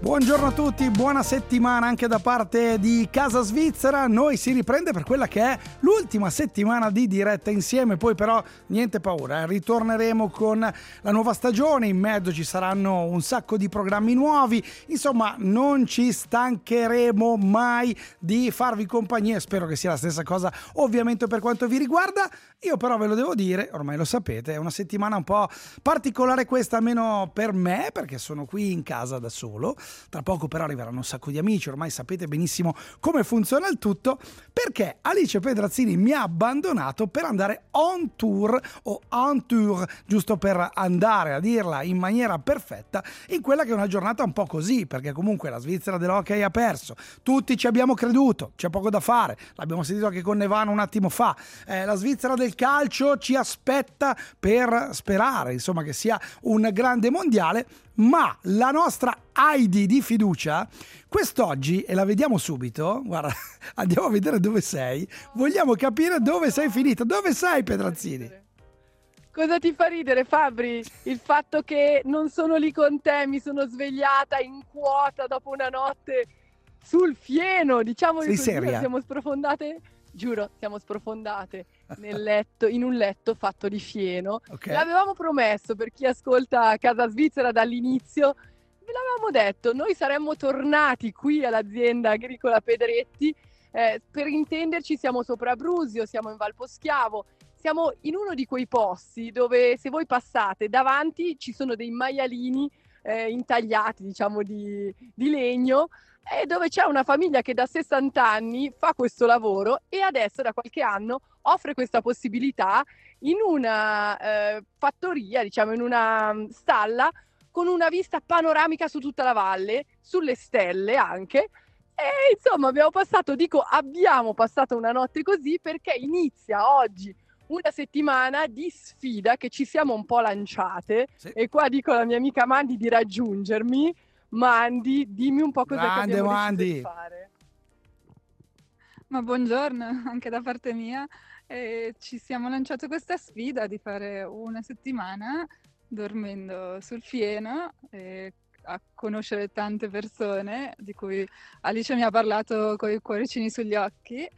Buongiorno a tutti, buona settimana anche da parte di Casa Svizzera. Noi si riprende per quella che è l'ultima settimana di diretta insieme, poi però niente paura, ritorneremo con la nuova stagione, in mezzo ci saranno un sacco di programmi nuovi, insomma non ci stancheremo mai di farvi compagnia, spero che sia la stessa cosa ovviamente per quanto vi riguarda. Io però ve lo devo dire, ormai lo sapete, è una settimana un po' particolare questa, almeno per me, perché sono qui in casa da solo. Tra poco però arriveranno un sacco di amici, ormai sapete benissimo come funziona il tutto, perché Alice Pedrazzini mi ha abbandonato per andare on tour, giusto per andare a dirla in maniera perfetta, in quella che è una giornata un po' così, perché comunque la Svizzera dell'hockey ha perso, tutti ci abbiamo creduto, c'è poco da fare, l'abbiamo sentito anche con Nevano un attimo fa, la Svizzera del calcio ci aspetta per sperare, insomma, che sia un grande mondiale. Ma la nostra Heidi di fiducia quest'oggi, e la vediamo subito, guarda, andiamo a vedere dove sei, vogliamo capire dove sei finita, dove sei Pedrazzini? Cosa ti fa ridere, Fabri? Il fatto che non sono lì con te, mi sono svegliata in quota dopo una notte sul fieno, diciamo Sei così, seria? siamo sprofondate, giuro, siamo sprofondate nel letto, in un letto fatto di fieno. Okay. L'avevamo promesso, per chi ascolta Casa Svizzera dall'inizio, ve l'avevamo detto, noi saremmo tornati qui all'azienda agricola Pedretti, per intenderci siamo sopra Brusio, siamo in Valposchiavo, siamo in uno di quei posti dove se voi passate davanti ci sono dei maialini intagliati, diciamo, di legno, e dove c'è una famiglia che da 60 anni fa questo lavoro e adesso da qualche anno offre questa possibilità in una fattoria, diciamo in una stalla con una vista panoramica su tutta la valle, sulle stelle anche. E insomma abbiamo passato una notte così perché inizia oggi una settimana di sfida che ci siamo un po' lanciate, sì. E qua dico alla mia amica Mandy di raggiungermi. Mandy, dimmi un po' cosa che abbiamo deciso di fare. Ma buongiorno anche da parte mia, ci siamo lanciati questa sfida di fare una settimana dormendo sul fieno, a conoscere tante persone di cui Alice mi ha parlato con i cuoricini sugli occhi,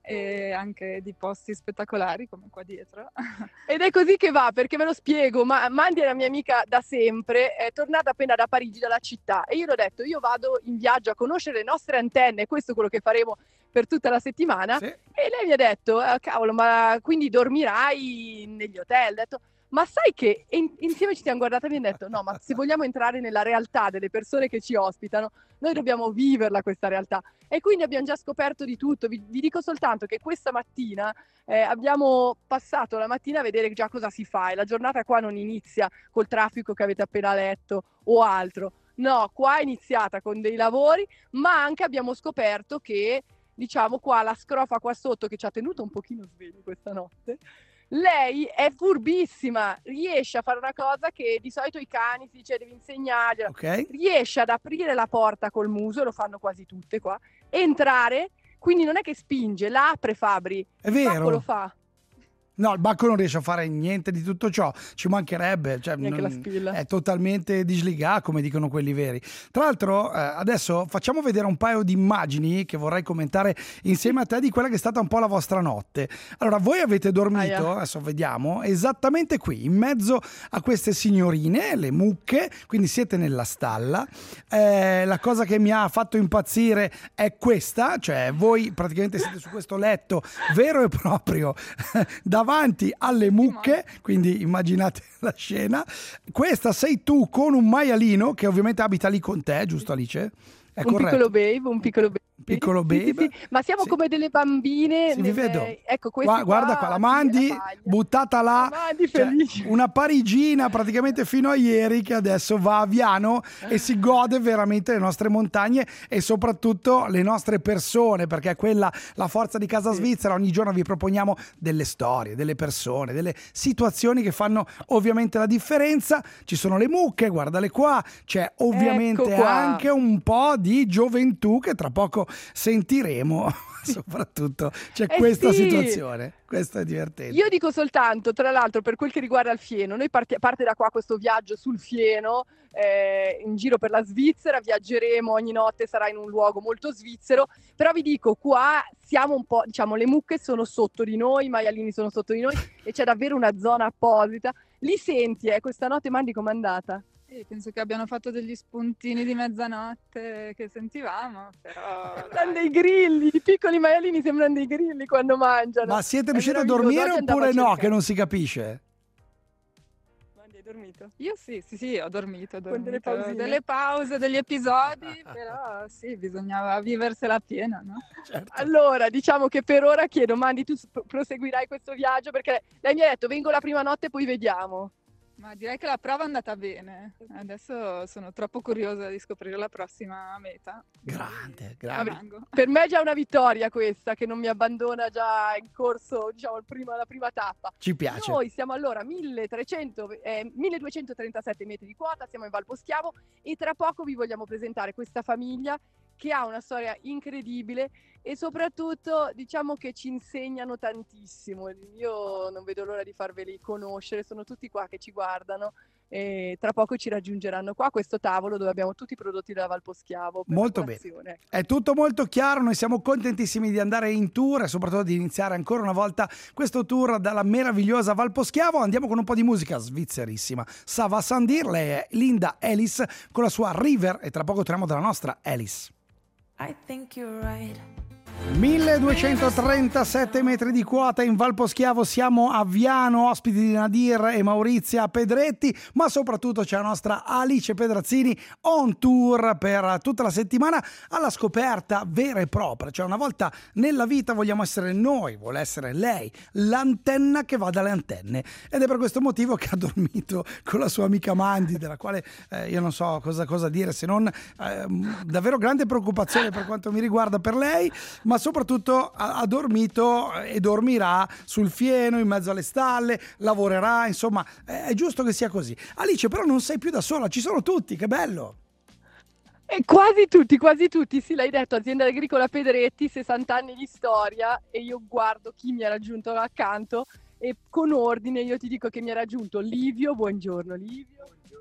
e anche di posti spettacolari come qua dietro. Ed è così che va, perché ve lo spiego, Mandy è la mia amica da sempre, è tornata appena da Parigi, dalla città, e io le ho detto, io vado in viaggio a conoscere le nostre antenne, questo è quello che faremo per tutta la settimana, sì. E lei mi ha detto, cavolo, ma quindi dormirai negli hotel? Ho detto, ma sai che insieme ci siamo guardati e mi hanno detto, no, ma se vogliamo entrare nella realtà delle persone che ci ospitano, noi dobbiamo viverla questa realtà. E quindi abbiamo già scoperto di tutto. Vi dico soltanto che questa mattina abbiamo passato la mattina a vedere già cosa si fa, e la giornata qua non inizia col traffico che avete appena letto o altro. No, qua è iniziata con dei lavori, ma anche abbiamo scoperto che, diciamo, qua la scrofa qua sotto che ci ha tenuto un pochino svegli questa notte, lei è furbissima, riesce a fare una cosa che di solito i cani si dice devi insegnargliela, okay. Riesce ad aprire la porta col muso, lo fanno quasi tutte qua, entrare, quindi non è che spinge, la apre, Fabri, è vero. Il bacco lo fa. No, il bacco non riesce a fare niente di tutto ciò, ci mancherebbe, cioè, la spilla. È totalmente disligà, come dicono quelli veri. Tra l'altro adesso facciamo vedere un paio di immagini che vorrei commentare insieme a te di quella che è stata un po' la vostra notte. Allora, voi avete dormito, adesso vediamo, esattamente qui, in mezzo a queste signorine, le mucche, quindi siete nella stalla. La cosa che mi ha fatto impazzire è questa, cioè voi praticamente siete su questo letto vero e proprio davanti alle mucche, quindi immaginate la scena. Questa sei tu con un maialino che ovviamente abita lì con te, giusto Alice? È un corretto? Un piccolo baby. Sì. Ma siamo come delle bambine. Sì, vi vedo. Ecco, guarda qua, la Mandy buttata là. La Mandy felice. Cioè, una parigina praticamente fino a ieri che adesso va a Viano e si gode veramente le nostre montagne e soprattutto le nostre persone, perché è quella la forza di Casa Svizzera. Ogni giorno vi proponiamo delle storie, delle persone, delle situazioni che fanno ovviamente la differenza. Ci sono le mucche, guardale qua. C'è ovviamente anche un po' di gioventù che tra poco sentiremo. Soprattutto c'è questa situazione, questo è divertente. Io dico soltanto, tra l'altro, per quel che riguarda il fieno, noi parte da qua questo viaggio sul fieno, in giro per la Svizzera, viaggeremo ogni notte, sarà in un luogo molto svizzero, però vi dico, qua siamo un po', diciamo, le mucche sono sotto di noi, i maialini sono sotto di noi e c'è davvero una zona apposita. Li senti, questa notte Mandy com'è andata? Penso che abbiano fatto degli spuntini di mezzanotte che sentivamo, però... Sembrano dei grilli, i piccoli maialini sembrano dei grilli quando mangiano. Ma siete riusciti a dormire oppure no, che non si capisce? Mandy, hai dormito? Io sì, ho dormito. Con delle pause, degli episodi, però sì, bisognava viversela piena, no? Certo. Allora, diciamo che per ora chiedo, Mandy, tu proseguirai questo viaggio? Perché lei mi ha detto, vengo la prima notte e poi vediamo. Ma direi che la prova è andata bene. Adesso sono troppo curiosa di scoprire la prossima meta. Grande. Per me è già una vittoria questa, che non mi abbandona già in corso, diciamo, la prima tappa. Ci piace. Noi siamo allora 1237 metri di quota, siamo in Val Poschiavo e tra poco vi vogliamo presentare questa famiglia che ha una storia incredibile e soprattutto diciamo che ci insegnano tantissimo. Io non vedo l'ora di farveli conoscere, sono tutti qua che ci guardano e tra poco ci raggiungeranno qua a questo tavolo dove abbiamo tutti i prodotti della Val Poschiavo. Molto bene, è tutto molto chiaro, noi siamo contentissimi di andare in tour e soprattutto di iniziare ancora una volta questo tour dalla meravigliosa Val Poschiavo. Andiamo con un po' di musica svizzerissima. Ça va sans dire, lei è Linda Ellis con la sua River e tra poco torniamo dalla nostra Ellis. I think you're right. 1237 metri di quota in Val Poschiavo, siamo a Viano, ospiti di Nadir e Maurizia Pedretti, ma soprattutto c'è la nostra Alice Pedrazzini on tour per tutta la settimana alla scoperta vera e propria, cioè una volta nella vita vogliamo essere noi, vuole essere lei, l'antenna che va dalle antenne, ed è per questo motivo che ha dormito con la sua amica Mandy, della quale io non so cosa dire se non davvero grande preoccupazione per quanto mi riguarda per lei, ma soprattutto ha dormito e dormirà sul fieno in mezzo alle stalle, lavorerà, insomma è giusto che sia così. Alice, però non sei più da sola, ci sono tutti, che bello! E quasi tutti, sì, l'hai detto, azienda agricola Pedretti, 60 anni di storia e io guardo chi mi ha raggiunto accanto e con ordine io ti dico che mi ha raggiunto Livio. Buongiorno Livio.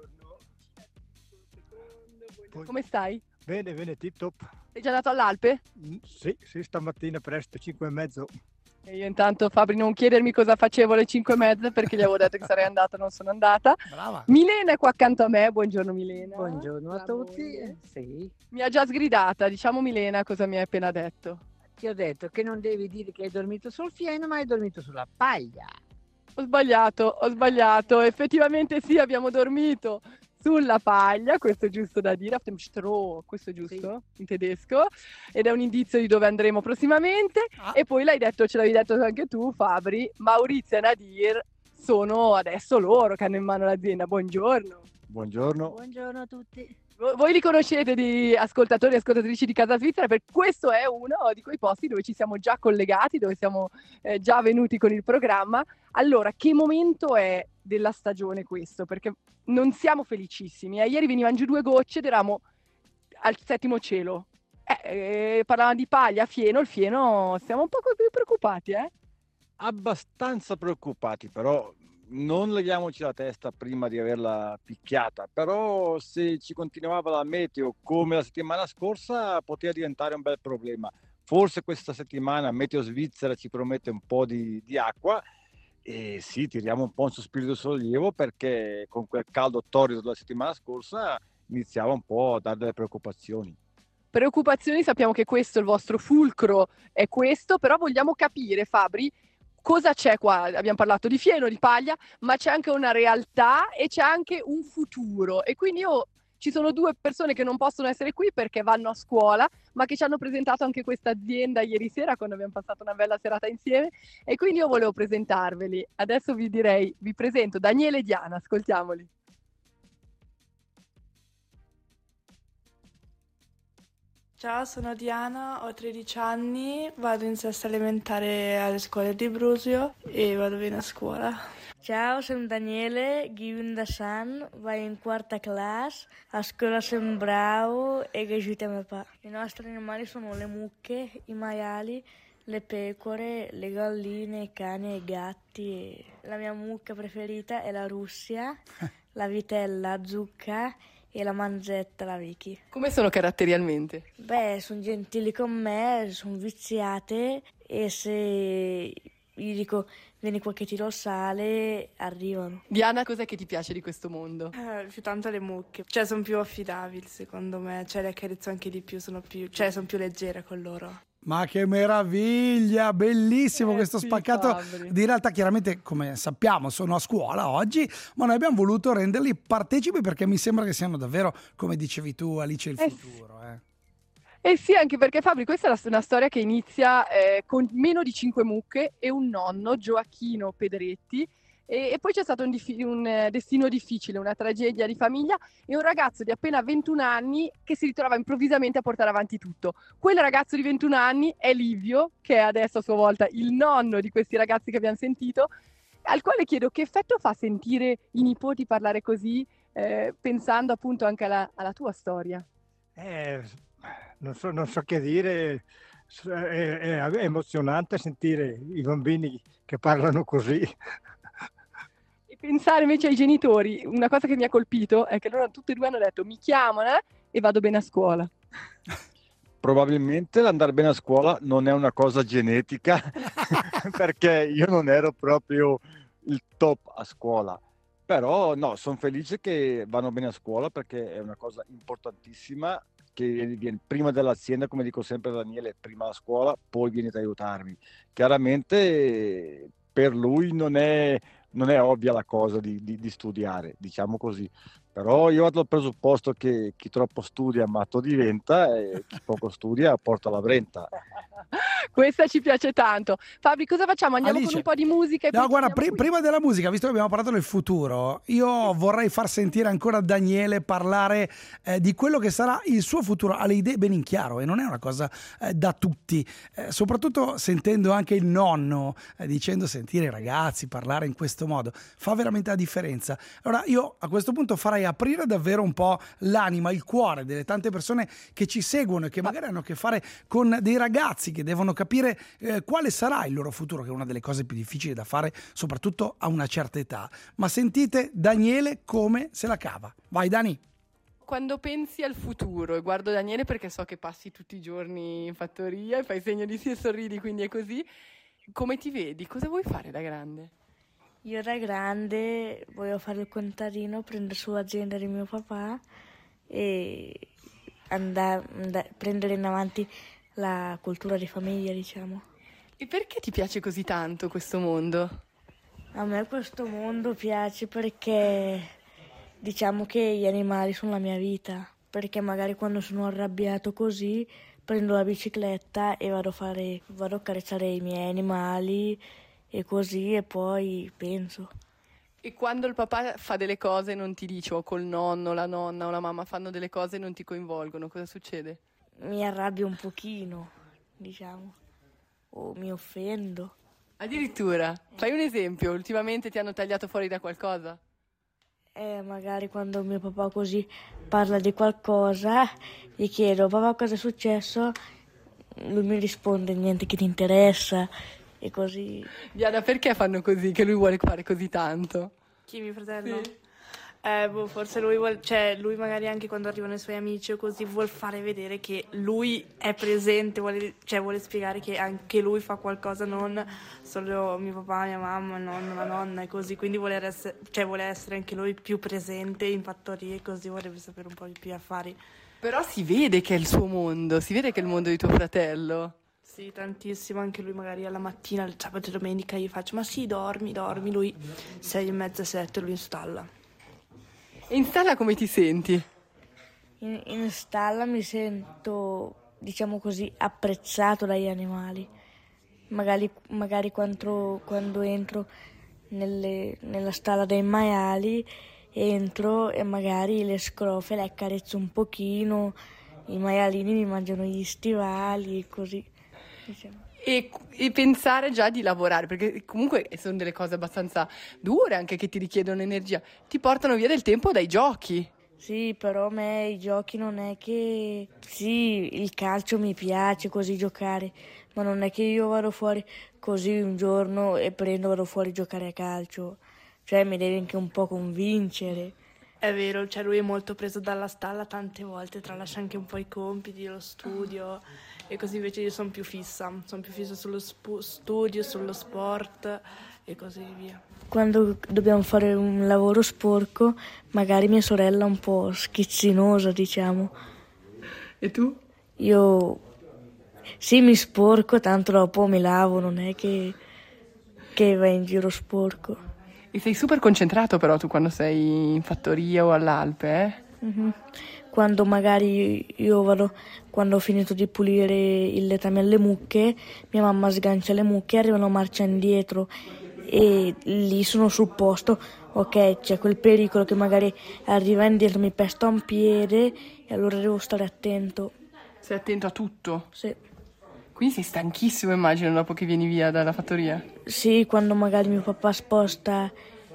Buongiorno. Come stai? Bene, tip top. Sei già andato all'Alpe? Sì, stamattina presto, 5:30. E io intanto, Fabri, non chiedermi cosa facevo alle 5:30 perché gli avevo detto che sarei andata, non sono andata. Brava. Milena è qua accanto a me, buongiorno Milena. Buongiorno a tutti. Sì. Mi ha già sgridata, diciamo Milena cosa mi hai appena detto. Ti ho detto che non devi dire che hai dormito sul fieno, ma hai dormito sulla paglia. Ho sbagliato, effettivamente sì, abbiamo dormito sulla paglia, questo è giusto da dire, auf dem Stroh, questo è giusto, sì, in tedesco, ed è un indizio di dove andremo prossimamente. E poi ce l'avevi detto anche tu, Fabri, Maurizio e Nadir sono adesso loro che hanno in mano l'azienda. Buongiorno. Buongiorno A tutti. Voi li conoscete di ascoltatori e ascoltatrici di Casa Svizzera, perché questo è uno di quei posti dove ci siamo già collegati, dove siamo già venuti con il programma. Allora, che momento è della stagione questo? Perché non siamo felicissimi. Ieri venivano giù 2 gocce ed eravamo al 7° cielo. Parlavano di paglia, il fieno, siamo un po' più preoccupati, Abbastanza preoccupati, però non leviamoci la testa prima di averla picchiata, però se ci continuava la meteo come la settimana scorsa poteva diventare un bel problema. Forse questa settimana Meteo Svizzera ci promette un po' di acqua e sì, tiriamo un po' un sospiro di sollievo perché con quel caldo torrido della settimana scorsa iniziava un po' a dare delle preoccupazioni. Sappiamo che questo, il vostro fulcro è questo, però vogliamo capire, Fabri, cosa c'è qua? Abbiamo parlato di fieno, di paglia, ma c'è anche una realtà e c'è anche un futuro. E quindi ci sono 2 persone che non possono essere qui perché vanno a scuola, ma che ci hanno presentato anche questa azienda ieri sera quando abbiamo passato una bella serata insieme. E quindi io volevo presentarveli. Adesso vi presento Daniele e Diana, ascoltiamoli. Ciao, sono Diana, ho 13 anni, vado in sesta elementare alle scuole di Brusio e vado bene a scuola. Ciao, sono Daniele, Givin da San, vai in quarta classe, a scuola sono bravo e che aiuta mio papà. I nostri animali sono le mucche, i maiali, le pecore, le galline, i cani e i gatti. La mia mucca preferita è la Russia, la vitella Zucca e la manzetta, la Vicky. Come sono caratterialmente? Beh, sono gentili con me, sono viziate e se gli dico vieni qua che ti do sale, arrivano. Diana, cos'è che ti piace di questo mondo? Più tanto le mucche, cioè sono più affidabili secondo me, cioè le accarezzo anche di più, sono più leggere con loro. Ma che meraviglia, bellissimo questo sì, spaccato Fabri. di realtà. Chiaramente, come sappiamo, sono a scuola oggi, ma noi abbiamo voluto renderli partecipi perché mi sembra che siano davvero, come dicevi tu, Alice, il futuro. Eh sì, anche perché Fabri, questa è una storia che inizia con meno di 5 mucche e un nonno, Gioacchino Pedretti, e poi c'è stato un destino difficile, una tragedia di famiglia e un ragazzo di appena 21 anni che si ritrova improvvisamente a portare avanti tutto. Quel ragazzo di 21 anni è Livio, che è adesso a sua volta il nonno di questi ragazzi che abbiamo sentito, al quale chiedo che effetto fa sentire i nipoti parlare così, pensando appunto anche alla tua storia. Non so che dire, è emozionante sentire i bambini che parlano così. E pensare invece ai genitori, una cosa che mi ha colpito è che loro tutti e due hanno detto mi chiamano e vado bene a scuola. Probabilmente l'andare bene a scuola non è una cosa genetica perché io non ero proprio il top a scuola, però no, sono felice che vanno bene a scuola perché è una cosa importantissima che viene prima dell'azienda, come dico sempre a Daniele, prima la scuola, poi vieni ad aiutarmi. Chiaramente per lui non è ovvia la cosa di studiare, diciamo così. Però io vado dal presupposto che chi troppo studia matto diventa e chi poco studia porta la brenta. Questa ci piace tanto. Fabri, cosa facciamo? Andiamo Alice, con un po' di musica? E no, poi guarda, torniamo qui? prima della musica, visto che abbiamo parlato del futuro, io vorrei far sentire ancora Daniele parlare di quello che sarà il suo futuro. Ha le idee ben in chiaro e non è una cosa da tutti, soprattutto sentendo anche il nonno dicendo sentire i ragazzi parlare in questo modo fa veramente la differenza. Allora io a questo punto farei aprire davvero un po' l'anima, il cuore delle tante persone che ci seguono e che magari hanno a che fare con dei ragazzi che devono capire quale sarà il loro futuro, che è una delle cose più difficili da fare, soprattutto a una certa età. Ma sentite Daniele come se la cava. Vai Dani. Quando pensi al futuro, e guardo Daniele perché so che passi tutti i giorni in fattoria e fai segno di sì e sorridi, quindi è così, come ti vedi? Cosa vuoi fare da grande? Io da grande voglio fare il contadino, prendere su l'azienda di mio papà e prendere in avanti la cultura di famiglia, diciamo. E perché ti piace così tanto questo mondo? A me questo mondo piace perché diciamo che gli animali sono la mia vita, perché magari quando sono arrabbiato così prendo la bicicletta e vado a carezzare i miei animali e così e poi penso. E quando il papà fa delle cose e non ti dice, o col nonno, la nonna o la mamma fanno delle cose e non ti coinvolgono, cosa succede? Mi arrabbio un pochino, diciamo, o mi offendo. Addirittura? Fai un esempio, ultimamente ti hanno tagliato fuori da qualcosa? Magari quando mio papà così parla di qualcosa, gli chiedo papà cosa è successo, lui mi risponde niente che ti interessa e così. Diana, perché fanno così, che lui vuole fare così tanto? Chi, mio fratello? Sì. Forse lui vuole, cioè lui magari anche quando arrivano i suoi amici o così vuol fare vedere che lui è presente, vuole spiegare che anche lui fa qualcosa, non solo mio papà, mia mamma, il nonno, la nonna e così, quindi vuole essere anche lui più presente in fattoria e così vorrebbe sapere un po' di più affari. Però si vede che è il suo mondo, si vede che è il mondo di tuo fratello. Sì, tantissimo, anche lui magari alla mattina, il sabato e domenica gli faccio ma sì, dormi, lui 6:30, 7 lo installa. E in stalla come ti senti? In stalla mi sento, diciamo così, apprezzato dagli animali. Magari quando entro nella stalla dei maiali, entro e magari le scrofe le accarezzo un pochino i maialini mi mangiano gli stivali e così, diciamo. E pensare già di lavorare, perché comunque sono delle cose abbastanza dure, anche che ti richiedono energia, ti portano via del tempo dai giochi. Sì, però a me i giochi non è che... Sì, il calcio mi piace così giocare, ma non è che io vado fuori così un giorno e vado fuori a giocare a calcio. Cioè mi devi anche un po' convincere. È vero, cioè lui è molto preso dalla stalla tante volte, tralascia anche un po' i compiti, lo studio, e così invece io sono più fissa sullo studio, sullo sport e così via. Quando dobbiamo fare un lavoro sporco, magari mia sorella è un po' schizzinosa, diciamo. E tu? Io sì, mi sporco, tanto dopo mi lavo, non è che vai in giro sporco. E sei super concentrato però tu quando sei in fattoria o all'Alpe, eh? Mhm. Quando magari quando ho finito di pulire il letame alle mucche, mia mamma sgancia le mucche, arrivano marcia indietro e lì sono sul posto, ok, c'è quel pericolo che magari arriva indietro, mi pesta un piede e allora devo stare attento. Sei attento a tutto? Sì. Quindi sei stanchissimo, immagino, dopo che vieni via dalla fattoria? Sì, quando magari mio papà sposta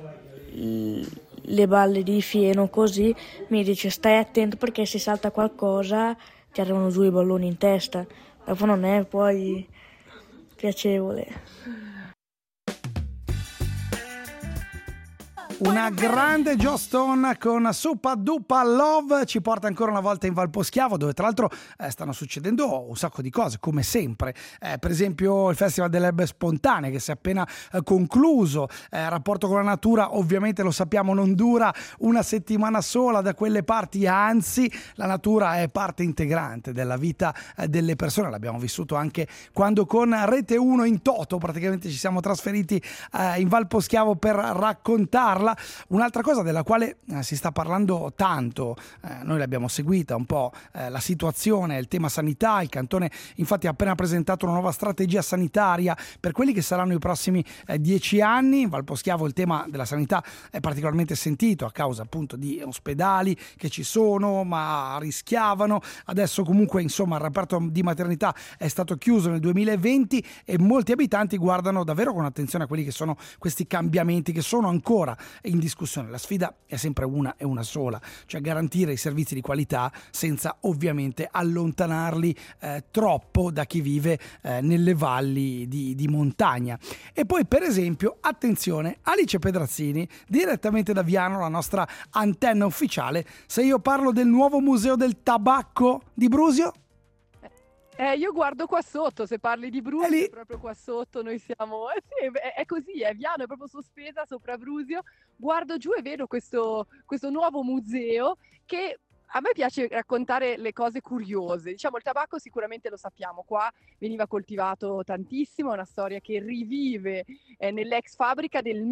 le balle di fieno così, mi dice stai attento perché se salta qualcosa ti arrivano giù i balloni in testa. Dopo non è poi piacevole. Una grande Joe Stone con Supa Dupa Love ci porta ancora una volta in Valposchiavo, dove tra l'altro stanno succedendo un sacco di cose, come sempre. Per esempio il Festival delle Erbe Spontanee che si è appena concluso. Rapporto con la natura, ovviamente lo sappiamo, non dura una settimana sola da quelle parti, anzi la natura è parte integrante della vita delle persone. L'abbiamo vissuto anche quando con Rete 1 in toto praticamente ci siamo trasferiti in Valposchiavo per raccontarla. Un'altra cosa della quale si sta parlando tanto, noi l'abbiamo seguita un po', la situazione, il tema sanità. Il cantone infatti ha appena presentato una nuova strategia sanitaria per quelli che saranno i prossimi 10 anni. In Valposchiavo il tema della sanità è particolarmente sentito a causa appunto di ospedali che ci sono ma rischiavano. Adesso comunque insomma il reparto di maternità è stato chiuso nel 2020 e molti abitanti guardano davvero con attenzione a quelli che sono questi cambiamenti che sono ancora in discussione. La sfida è sempre una e una sola, cioè garantire i servizi di qualità senza ovviamente allontanarli troppo da chi vive nelle valli di montagna. E poi per esempio attenzione, Alice Pedrazzini direttamente da Viano, la nostra antenna ufficiale. Se io parlo del nuovo museo del tabacco di Brusio, io guardo qua sotto, se parli di Brusio, proprio qua sotto noi siamo, sì, è così, è Viano, è proprio sospesa sopra Brusio, guardo giù e vedo questo nuovo museo che a me piace raccontare le cose curiose. Diciamo, il tabacco sicuramente lo sappiamo, qua veniva coltivato tantissimo, è una storia che rivive nell'ex fabbrica del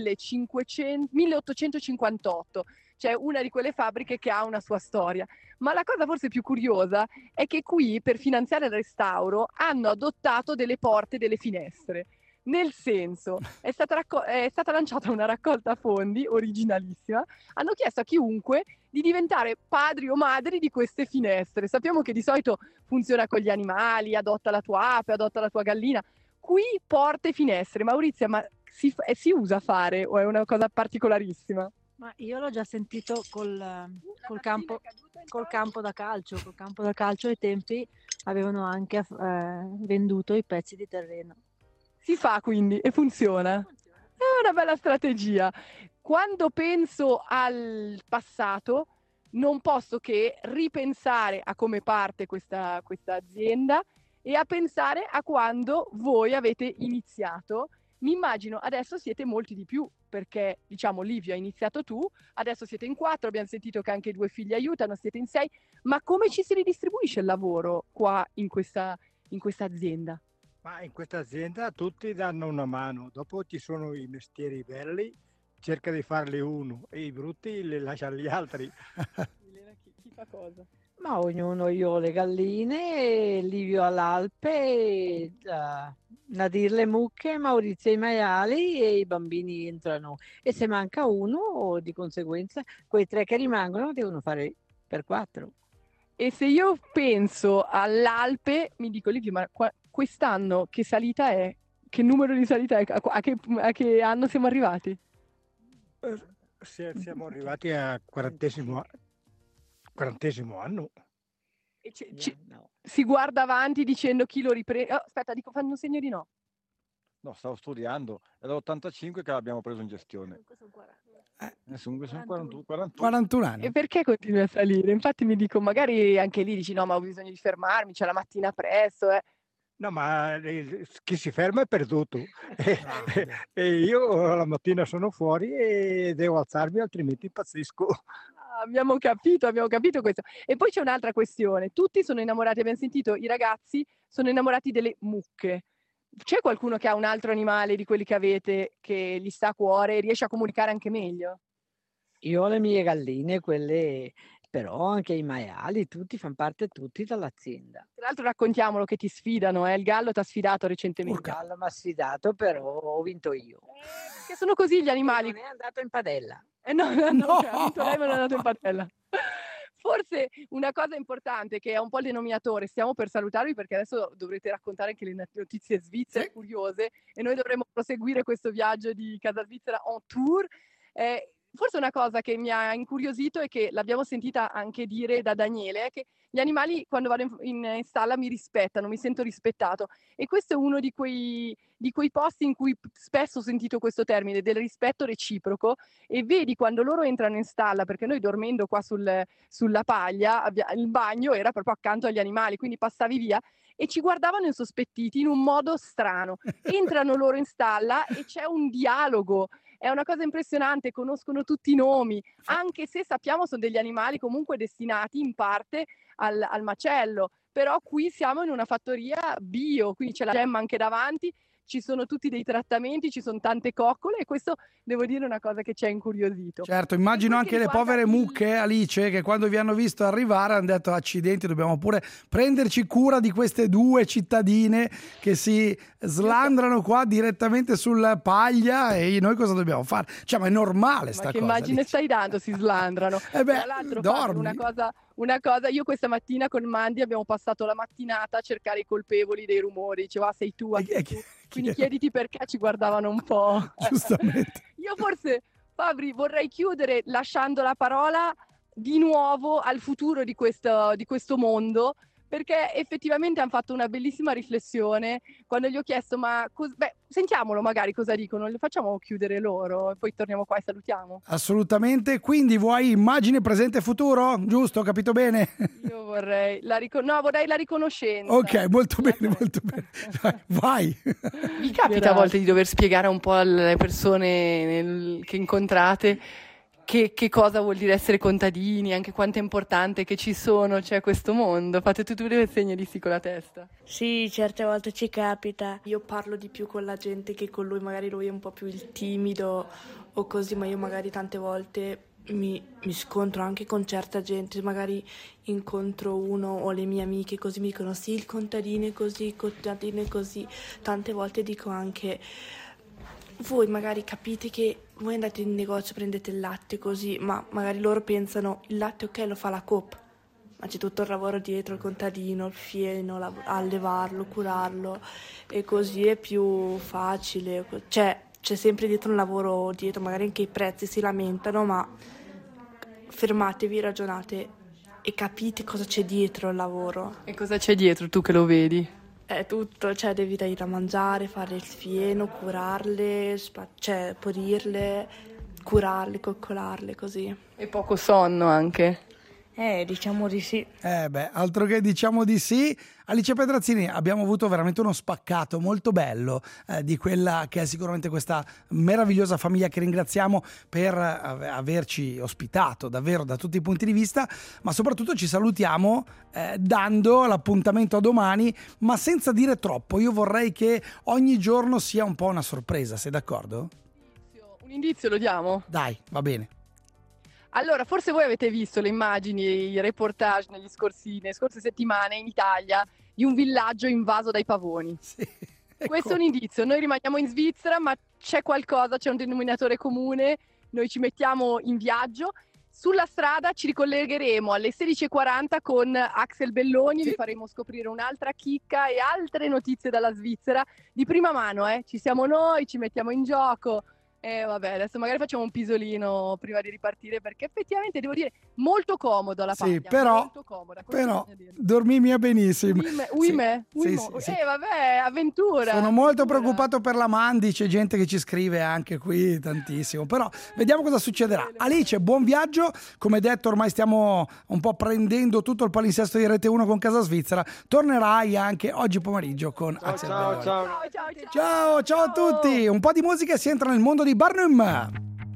1858, cioè una di quelle fabbriche che ha una sua storia. Ma la cosa forse più curiosa è che qui, per finanziare il restauro, hanno adottato delle porte e delle finestre. Nel senso, è stata lanciata una raccolta fondi originalissima, hanno chiesto a chiunque di diventare padri o madri di queste finestre. Sappiamo che di solito funziona con gli animali, adotta la tua ape, adotta la tua gallina. Qui porte e finestre. Maurizia, ma si usa fare o è una cosa particolarissima? Ma io l'ho già sentito col campo da calcio. Col campo da calcio ai tempi avevano anche venduto i pezzi di terreno. Si fa quindi e funziona. È una bella strategia. Quando penso al passato non posso che ripensare a come parte questa azienda e a pensare a quando voi avete iniziato. Mi immagino adesso siete molti di più, perché diciamo Livio ha iniziato tu, adesso siete in 4, abbiamo sentito che anche i 2 figli aiutano, siete in 6, ma come ci si ridistribuisce il lavoro qua in questa azienda? Ma in questa azienda tutti danno una mano, dopo ci sono i mestieri belli, cerca di farli uno e i brutti li lascia agli altri. Milena, chi fa cosa? Ma ognuno, io le galline, Livio all'Alpe, Nadir le mucche, Maurizio i maiali e i bambini entrano. E se manca uno, di conseguenza, quei 3 che rimangono devono fare per 4. E se io penso all'Alpe, mi dico, Livio, ma quest'anno che salita è? Che numero di salita è? A che anno siamo arrivati? Siamo arrivati al 40° anno. E si guarda avanti dicendo chi lo riprende. Oh, aspetta, fanno un segno di no. No, stavo studiando. È dall'85 che l'abbiamo preso in gestione. Sono 41 anni. E perché continui a salire? Infatti mi dico, magari anche lì dici no, ma ho bisogno di fermarmi, c'è la mattina presto. No, ma chi si ferma è perduto. E io la mattina sono fuori e devo alzarmi, altrimenti impazzisco. Abbiamo capito questo. E poi c'è un'altra questione. Tutti sono innamorati, abbiamo sentito, i ragazzi sono innamorati delle mucche. C'è qualcuno che ha un altro animale di quelli che avete che gli sta a cuore e riesce a comunicare anche meglio? Io ho le mie galline, quelle però anche i maiali, tutti fanno parte tutti dall'azienda. Tra l'altro raccontiamolo che ti sfidano, il gallo ti ha sfidato recentemente. Il gallo mi ha sfidato, però ho vinto io. Che sono così gli animali. Non è andato in padella. No, ha vinto lei, ma non è andato in padella. Forse una cosa importante che è un po' il denominatore, stiamo per salutarvi perché adesso dovrete raccontare anche le notizie svizzere curiose e noi dovremo proseguire questo viaggio di Casa Svizzera en tour. Forse una cosa che mi ha incuriosito e che l'abbiamo sentita anche dire da Daniele è che gli animali quando vado in stalla mi rispettano, mi sento rispettato e questo è uno di quei posti in cui spesso ho sentito questo termine del rispetto reciproco e vedi quando loro entrano in stalla, perché noi dormendo qua sulla paglia, il bagno era proprio accanto agli animali, quindi passavi via e ci guardavano insospettiti in un modo strano. Entrano loro in stalla e c'è un dialogo. È una cosa impressionante, conoscono tutti i nomi, anche se sappiamo sono degli animali comunque destinati in parte al macello, però qui siamo in una fattoria bio, quindi c'è la gemma anche davanti, ci sono tutti dei trattamenti, ci sono tante coccole e questo devo dire è una cosa che ci ha incuriosito. Certo, immagino anche le povere mucche, Alice, che quando vi hanno visto arrivare hanno detto accidenti, dobbiamo pure prenderci cura di queste due cittadine che si slandrano qua direttamente sulla paglia e noi cosa dobbiamo fare? Cioè, ma è normale sta cosa. Ma che Alice. immagine stai dando, si slandrano. Tra l'altro, dormi. Una cosa, io questa mattina con Mandy abbiamo passato la mattinata a cercare i colpevoli dei rumori, diceva sei tu, quindi chiediti perché ci guardavano un po'. Giustamente. Io forse, Fabri, vorrei chiudere lasciando la parola di nuovo al futuro di questo mondo, perché effettivamente hanno fatto una bellissima riflessione quando gli ho chiesto sentiamolo magari cosa dicono, le facciamo chiudere loro e poi torniamo qua e salutiamo. Assolutamente, quindi vuoi immagine, presente e futuro? Giusto, ho capito bene? Io vorrei la riconoscenza. Ok, molto bene. Vai. Vi capita a volte di dover spiegare un po' alle persone che incontrate che cosa vuol dire essere contadini, anche quanto è importante che ci sono, c'è questo mondo? Fate tutti due segni di sì con la testa. Sì, certe volte ci capita. Io parlo di più con la gente che con lui, magari lui è un po' più il timido o così, ma io magari tante volte mi scontro anche con certa gente, magari incontro uno o le mie amiche così mi dicono sì, il contadino è così, tante volte dico anche voi magari capite che voi andate in negozio, prendete il latte così, ma magari loro pensano il latte ok lo fa la Coop, ma c'è tutto il lavoro dietro, il contadino, il fieno, allevarlo, curarlo e così è più facile, c'è sempre dietro un lavoro dietro, magari anche i prezzi si lamentano, ma fermatevi, ragionate e capite cosa c'è dietro il lavoro. E cosa c'è dietro tu che lo vedi? È tutto, devi dargli da mangiare, fare il fieno, curarle, purirle, curarle, coccolarle, così. E poco sonno anche? Diciamo di sì. Altro che diciamo di sì. Alice Pedrazzini, abbiamo avuto veramente uno spaccato molto bello di quella che è sicuramente questa meravigliosa famiglia che ringraziamo per averci ospitato davvero da tutti i punti di vista, ma soprattutto ci salutiamo dando l'appuntamento a domani, ma senza dire troppo. Io vorrei che ogni giorno sia un po' una sorpresa, sei d'accordo? Un indizio lo diamo? Dai, va bene. Allora, forse voi avete visto le immagini, i reportage nelle scorse settimane in Italia di un villaggio invaso dai pavoni. Sì, ecco. Questo è un indizio. Noi rimaniamo in Svizzera, ma c'è qualcosa, c'è un denominatore comune. Noi ci mettiamo in viaggio. sulla strada ci ricollegheremo alle 16:40 con Axel Belloni, vi faremo scoprire un'altra chicca e altre notizie dalla Svizzera di prima mano, ci siamo noi, ci mettiamo in gioco. Vabbè, adesso magari facciamo un pisolino prima di ripartire, perché effettivamente devo dire molto comodo la paglia, molto comoda, però dormimia benissimo. Vabbè, avventura. Sono molto preoccupato per la Mandy, c'è gente che ci scrive anche qui tantissimo, però vediamo cosa succederà. Alice, buon viaggio, come detto ormai stiamo un po' prendendo tutto il palinsesto di Rete 1 con Casa Svizzera, tornerai anche oggi pomerigo con Axel Belloni. Ciao a tutti, un po' di musica e si entra nel mondo di Barnum.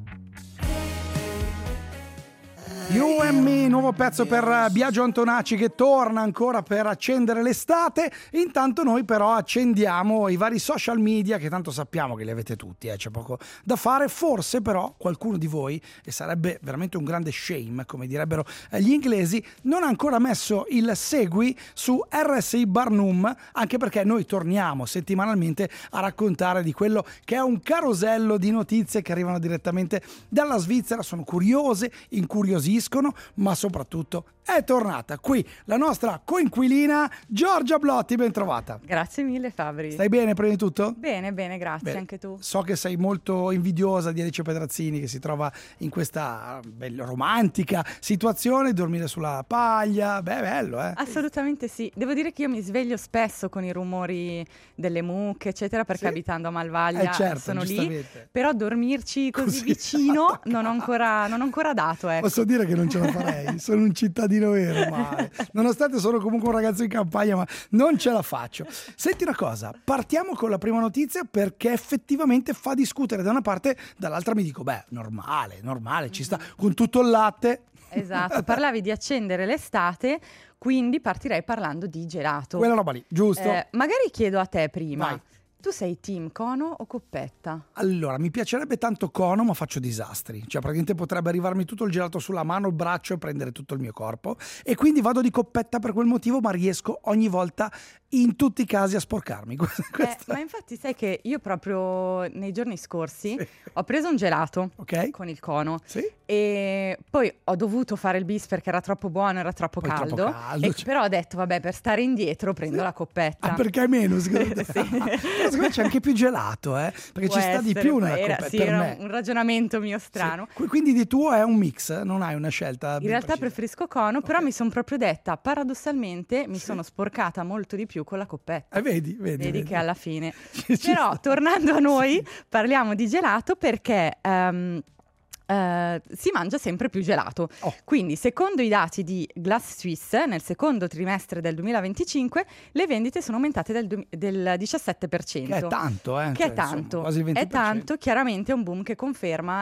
You and Me, nuovo pezzo per Biagio Antonacci che torna ancora per accendere l'estate. Intanto noi però accendiamo i vari social media, che tanto sappiamo che li avete tutti, c'è poco da fare. Forse però qualcuno di voi, e sarebbe veramente un grande shame, come direbbero gli inglesi, non ha ancora messo il segui su RSI Barnum, anche perché noi torniamo settimanalmente a raccontare di quello che è un carosello di notizie che arrivano direttamente dalla Svizzera. Sono curiose, incuriosiscono, ma soprattutto è tornata qui la nostra coinquilina Giorgia Blotti, ben trovata. Grazie mille Fabri. Stai bene prima di tutto? Bene, grazie. Anche tu. So che sei molto invidiosa di Alice Pedrazzini, che si trova in questa bella romantica situazione, dormire sulla paglia, bello Assolutamente sì, devo dire che io mi sveglio spesso con i rumori delle mucche eccetera, perché abitando a Malvaglia sono lì, però dormirci così vicino non ho ancora dato, ecco. Posso dire che non ce la farei, sono un cittadino vero, ma nonostante sono comunque un ragazzo in campagna, ma non ce la faccio. Senti una cosa, partiamo con la prima notizia, perché effettivamente fa discutere da una parte, dall'altra mi dico normale, ci sta, con tutto il latte. Esatto, parlavi di accendere l'estate, quindi partirei parlando di gelato. Quella roba lì, giusto? Magari chiedo a te prima. Vai. Tu sei team cono o coppetta? Allora, mi piacerebbe tanto cono, ma faccio disastri. Cioè, praticamente potrebbe arrivarmi tutto il gelato sulla mano, il braccio e prendere tutto il mio corpo. E quindi vado di coppetta per quel motivo, ma riesco ogni volta, in tutti i casi, a sporcarmi. Ma infatti sai che io proprio nei giorni scorsi ho preso un gelato con il cono e poi ho dovuto fare il bis perché era troppo buono, era troppo caldo. Però ho detto, vabbè, per stare indietro prendo la coppetta. Perché è meno, secondo te? Secondo me c'è anche più gelato, perché ci sta di più nella coppetta. Era un ragionamento mio strano. Quindi di tuo è un mix, non hai una scelta in realtà precisa. Preferisco cono, però mi sono proprio detta, paradossalmente mi sono sporcata molto di più con la coppetta. Vedi che alla fine però tornando a noi parliamo di gelato perché si mangia sempre più gelato. Quindi, secondo i dati di Glass Suisse, nel secondo trimestre del 2025 le vendite sono aumentate del 17%. Che è tanto, Che è tanto. Insomma, quasi il 20%. È tanto, chiaramente è un boom che conferma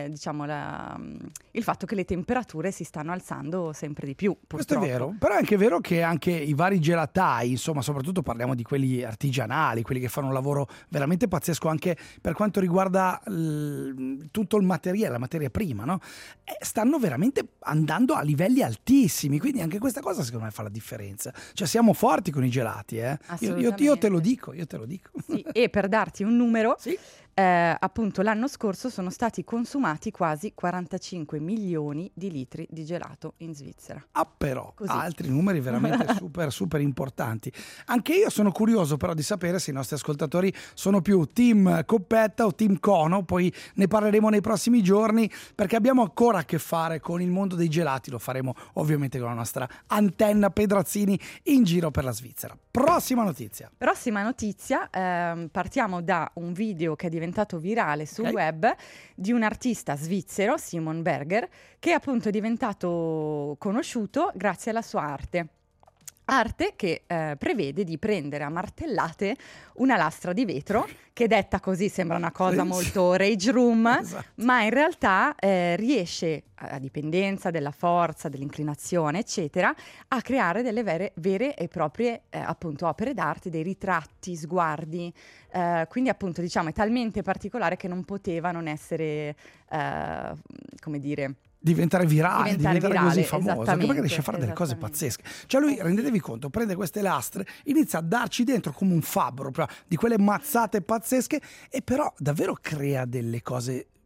il fatto che le temperature si stanno alzando sempre di più, purtroppo. Questo è vero, però è anche vero che anche i vari gelatai, insomma, soprattutto parliamo di quelli artigianali, quelli che fanno un lavoro veramente pazzesco anche per quanto riguarda tutto il materiale, la materia prima, no? Stanno veramente andando a livelli altissimi, quindi anche questa cosa secondo me fa la differenza. Cioè siamo forti con i gelati, io te lo dico. Sì, e per darti un numero, appunto l'anno scorso sono stati consumati quasi 45 milioni di litri di gelato in Svizzera. Però altri numeri veramente super importanti. Anche io sono curioso però di sapere se i nostri ascoltatori sono più team coppetta o team cono, poi ne parleremo nei prossimi giorni, perché abbiamo ancora a che fare con il mondo dei gelati. Lo faremo ovviamente con la nostra antenna Pedrazzini in giro per la Svizzera. Prossima notizia, partiamo da un video che è diventato virale sul web di un artista svizzero, Simon Berger, che è appunto diventato conosciuto grazie alla sua arte che prevede di prendere a martellate una lastra di vetro, che detta così sembra una cosa molto rage room, ma in realtà riesce, a dipendenza della forza, dell'inclinazione eccetera, a creare delle vere e proprie appunto opere d'arte, dei ritratti, sguardi, quindi appunto diciamo è talmente particolare che non poteva non essere come dire, diventare virale, diventare così famoso, anche perché riesce a fare delle cose pazzesche. Cioè lui, rendetevi conto, prende queste lastre, inizia a darci dentro come un fabbro, di quelle mazzate pazzesche, e però davvero crea delle cose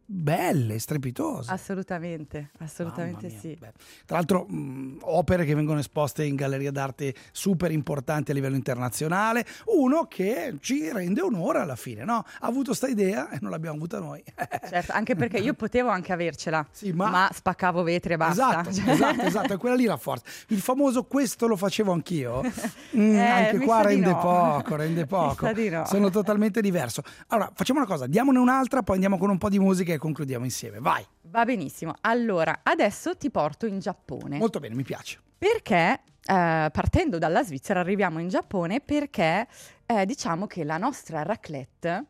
belle, strepitose. Assolutamente Mamma mia. sì. Beh, tra l'altro opere che vengono esposte in galleria d'arte super importanti a livello internazionale, uno che ci rende onore alla fine, no? Ha avuto sta idea e non l'abbiamo avuta noi. Certo, anche perché io potevo anche avercela, Sì, ma spaccavo vetri e basta. Esatto, è quella lì la forza. Il famoso questo lo facevo anch'io. Anche qua rende poco. No. Sono totalmente diverso. Allora, facciamo una cosa, diamone un'altra, poi andiamo con un po' di musica e concludiamo insieme. Vai. Va benissimo. Allora, adesso ti porto in Giappone. Molto bene, mi piace. Perché partendo dalla Svizzera arriviamo in Giappone perché diciamo che la nostra raclette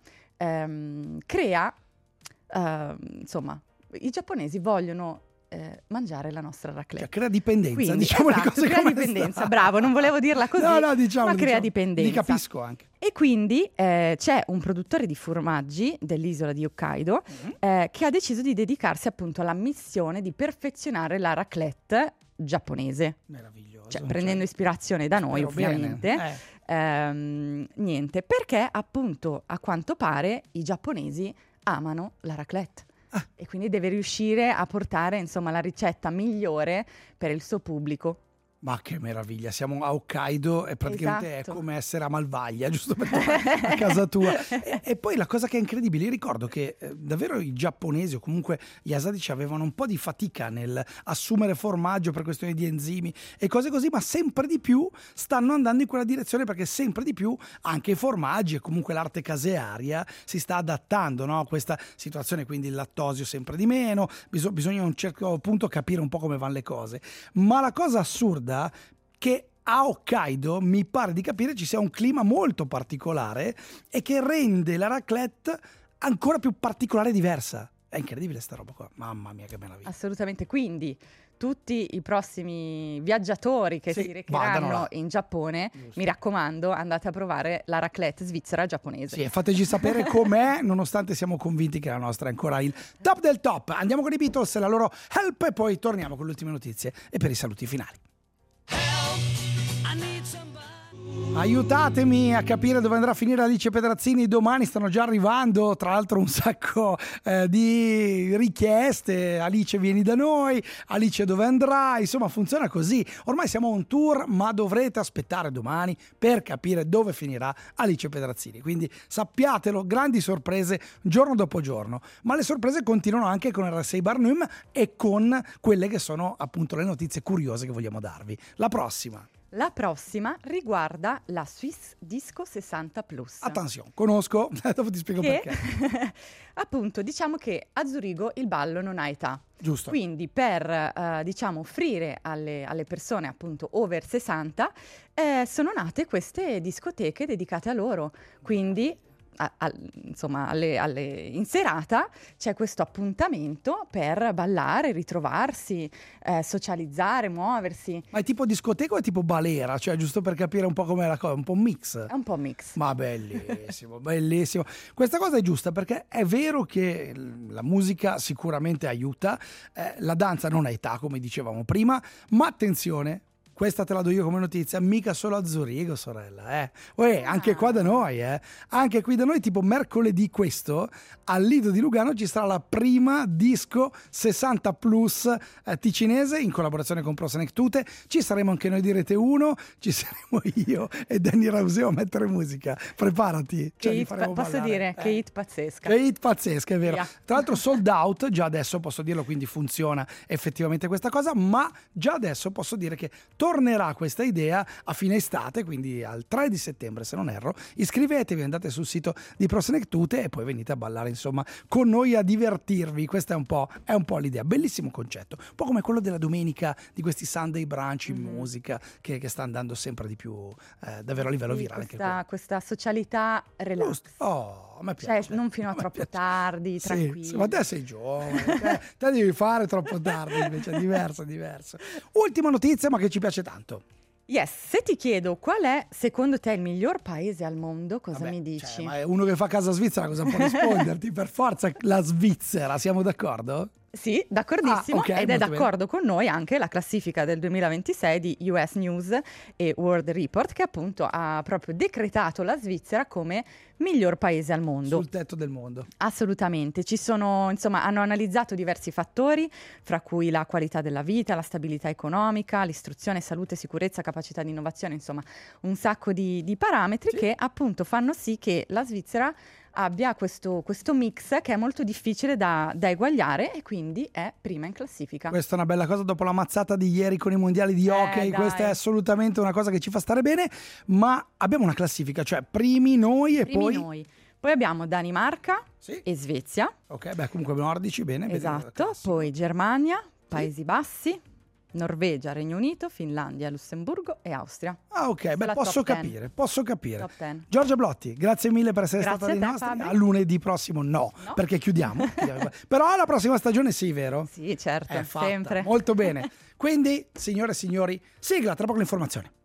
crea, insomma, i giapponesi vogliono mangiare la nostra raclette. Cioè, crea dipendenza, quindi, diciamo le cose crea come dipendenza, stanno. bravo, non volevo dirla così, No, diciamo, ma crea dipendenza. Li capisco anche. E quindi c'è un produttore di formaggi dell'isola di Hokkaido che ha deciso di dedicarsi appunto alla missione di perfezionare la raclette giapponese. Meraviglioso. Cioè, prendendo ispirazione da noi, spero ovviamente. Niente, perché appunto a quanto pare i giapponesi amano la raclette. E quindi deve riuscire a portare, insomma, la ricetta migliore per il suo pubblico. Ma che meraviglia, siamo a Hokkaido e praticamente Esatto. è come essere a Malvaglia, giusto perché a casa tua. E poi la cosa che è incredibile, io ricordo che davvero i giapponesi o comunque gli asiatici avevano un po' di fatica nel assumere formaggio per questioni di enzimi e cose così, ma sempre di più stanno andando in quella direzione perché sempre di più anche i formaggi e comunque l'arte casearia si sta adattando, no? A questa situazione, quindi il lattosio sempre di meno, bisogna a un certo punto capire un po' come vanno le cose. Ma la cosa assurda che a Hokkaido mi pare di capire ci sia un clima molto particolare e che rende la raclette ancora più particolare e diversa. È incredibile sta roba qua, mamma mia che meraviglia. Assolutamente, quindi tutti i prossimi viaggiatori che si recheranno in Giappone, mi raccomando, andate a provare la raclette svizzera giapponese. Sì, e fateci sapere com'è, nonostante siamo convinti che la nostra è ancora il top del top. Andiamo con i Beatles e la loro Help e poi torniamo con le ultime notizie e per i saluti finali. Aiutatemi a capire dove andrà a finire Alice Pedrazzini domani, stanno già arrivando tra l'altro un sacco di richieste. Alice vieni da noi, Alice dove andrai, insomma funziona così, ormai siamo on tour ma dovrete aspettare domani per capire dove finirà Alice Pedrazzini, quindi sappiatelo, grandi sorprese giorno dopo giorno, ma le sorprese continuano anche con RSI Barnum e con quelle che sono appunto le notizie curiose che vogliamo darvi. La prossima riguarda la Swiss Disco 60 Plus. Attenzione, conosco, dopo ti spiego perché. Appunto, diciamo che a Zurigo il ballo non ha età. Giusto. Quindi per diciamo offrire alle persone appunto over 60 sono nate queste discoteche dedicate a loro. Quindi insomma in serata c'è questo appuntamento per ballare, ritrovarsi, socializzare, muoversi. Ma è tipo discoteca o è tipo balera? Cioè giusto per capire un po' com'è la cosa, un po' mix? È un po' mix. Ma bellissimo, bellissimo. Questa cosa è giusta perché è vero che la musica sicuramente aiuta, la danza non ha età come dicevamo prima, ma attenzione, questa te la do io come notizia, mica solo a Zurigo, sorella, anche qua da noi, anche qui da noi, tipo mercoledì questo, al Lido di Lugano ci sarà la prima disco 60 plus ticinese in collaborazione con Pro Senectute, ci saremo anche noi di Rete 1, ci saremo io e Danny Rauseo a mettere musica, preparati. Posso dire, che hit pazzesca. Che hit pazzesca, è vero. Yeah. Tra l'altro sold out, già adesso posso dirlo, quindi funziona effettivamente questa cosa, ma già adesso posso dire che tornerà questa idea a fine estate, quindi al 3 di settembre se non erro. Iscrivetevi, andate sul sito di Pro Senectute e poi venite a ballare insomma con noi, a divertirvi. Questa è un po' l'idea, bellissimo concetto, un po' come quello della domenica di questi Sunday brunch in musica che sta andando sempre di più davvero a livello virale. Questa socialità relax. Oh, a me piace. Cioè, non fino a troppo tardi, tranquillo. Sì, ma te sei giovane, te devi fare troppo tardi, invece è diverso. Ultima notizia, ma che ci piace tanto. Yes, se ti chiedo qual è secondo te il miglior paese al mondo, cosa mi dici? Ma è uno che fa casa svizzera, cosa può risponderti? Per forza la Svizzera, siamo d'accordo? Sì, d'accordissimo, ok, ed è molto d'accordo con noi anche la classifica del 2026 di US News e World Report, che appunto ha proprio decretato la Svizzera come miglior paese al mondo. Sul tetto del mondo. Assolutamente, hanno analizzato diversi fattori, fra cui la qualità della vita, la stabilità economica, l'istruzione, salute, sicurezza, capacità di innovazione, insomma un sacco di parametri che appunto fanno sì che la Svizzera abbia questo mix che è molto difficile da eguagliare e quindi è prima in classifica. Questa è una bella cosa dopo la mazzata di ieri con i mondiali di hockey, questa è assolutamente una cosa che ci fa stare bene, ma abbiamo una classifica, cioè primi noi. Poi abbiamo Danimarca e Svezia. Ok, beh comunque nordici, bene. Esatto, poi Germania, Paesi Bassi, Norvegia, Regno Unito, Finlandia, Lussemburgo e Austria. Ah ok, beh posso capire. Top 10. Giorgia Blotti, grazie mille per essere stata di nostra. A lunedì prossimo no, perché chiudiamo. Però la prossima stagione sì, vero? Sì, certo, È fatta, sempre. molto bene. Quindi, signore e signori, sigla, tra poco l'informazione.